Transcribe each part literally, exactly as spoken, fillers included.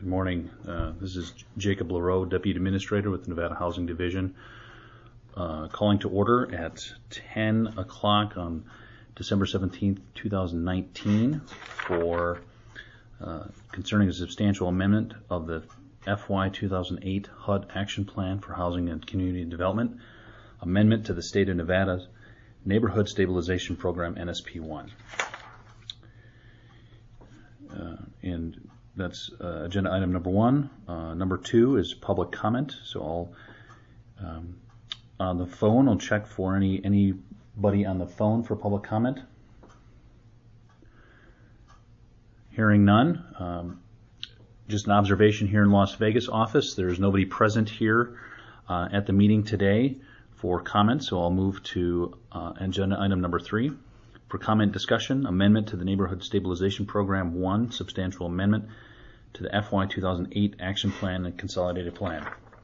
morning. Uh, this is Jacob LaRoe, Deputy Administrator with the Nevada Housing Division, uh, calling to order at ten o'clock on December seventeenth, two thousand nineteen for uh, concerning a substantial amendment of the F Y two thousand eight H U D Action Plan for Housing and Community Development, amendment to the State of Nevada's Neighborhood Stabilization Program, N S P one. Uh, and that's uh, agenda item number one. Uh, number two is public comment. So I'll um, on the phone, I'll check for any anybody on the phone for public comment. Hearing none. Um, just an observation here in Las Vegas office. There's nobody present here uh, at the meeting today for comment. So I'll move to uh, agenda item number three. For comment discussion, amendment to the Neighborhood Stabilization Program one, substantial amendment to the F Y two thousand eight Action Plan and Consolidated Plan.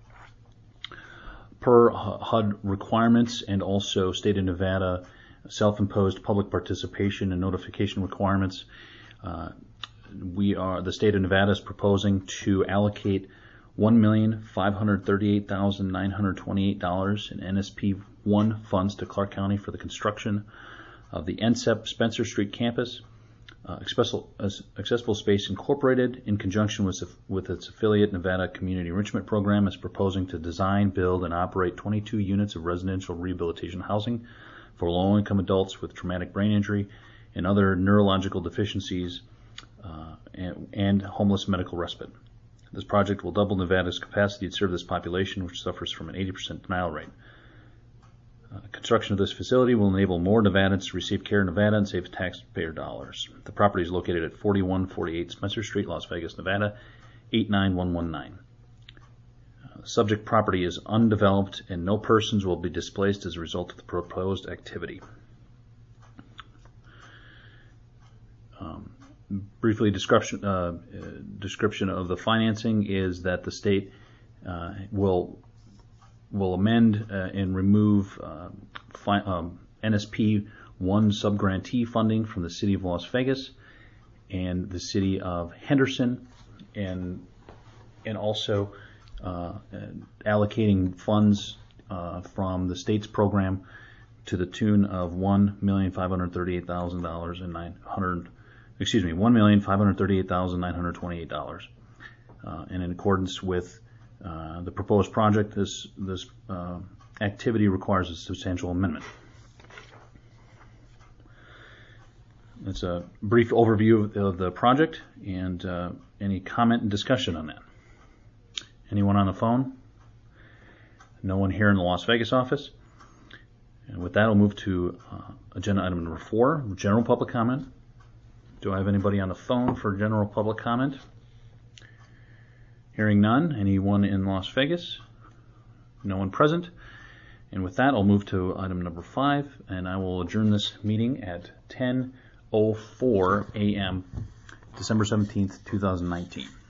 Per H U D requirements and also State of Nevada self-imposed public participation and notification requirements, uh, we are the State of Nevada is proposing to allocate one million five hundred thirty-eight thousand nine hundred twenty-eight dollars in N S P one funds to Clark County for the construction of the N S E P Spencer Street campus. Uh, accessible, uh, accessible Space Incorporated, in conjunction with, with its affiliate Nevada Community Enrichment Program, is proposing to design, build, and operate twenty-two units of residential rehabilitation housing for low-income adults with traumatic brain injury and other neurological deficiencies uh, and, and homeless medical respite. This project will double Nevada's capacity to serve this population, which suffers from an eighty percent denial rate. Uh, construction of this facility will enable more Nevadans to receive care in Nevada and save taxpayer dollars. The property is located at forty-one forty-eight Spencer Street, Las Vegas, Nevada, eight nine one one nine. Uh, the subject property is undeveloped and no persons will be displaced as a result of the proposed activity. Um, briefly, description, uh, uh, description of the financing is that the state uh, will will amend uh, and remove uh, fi- um, N S P one subgrantee funding from the City of Las Vegas and the City of Henderson, and and also uh, allocating funds uh, from the state's program to the tune of one million five hundred thirty-eight thousand dollars and nine hundred, excuse me, one million five hundred thirty-eight thousand nine hundred twenty-eight dollars, uh, and in accordance with Uh, the proposed project, this this uh, activity requires a substantial amendment. That's a brief overview of, of the project, and uh, any comment and discussion on that. Anyone on the phone? No one here in the Las Vegas office. And with that, I'll move to uh, agenda item number four, general public comment. Do I have anybody on the phone for general public comment? Hearing none. Anyone in Las Vegas? No one present. And with that, I'll move to item number five, and I will adjourn this meeting at ten oh four a.m. December seventeenth, two thousand nineteen.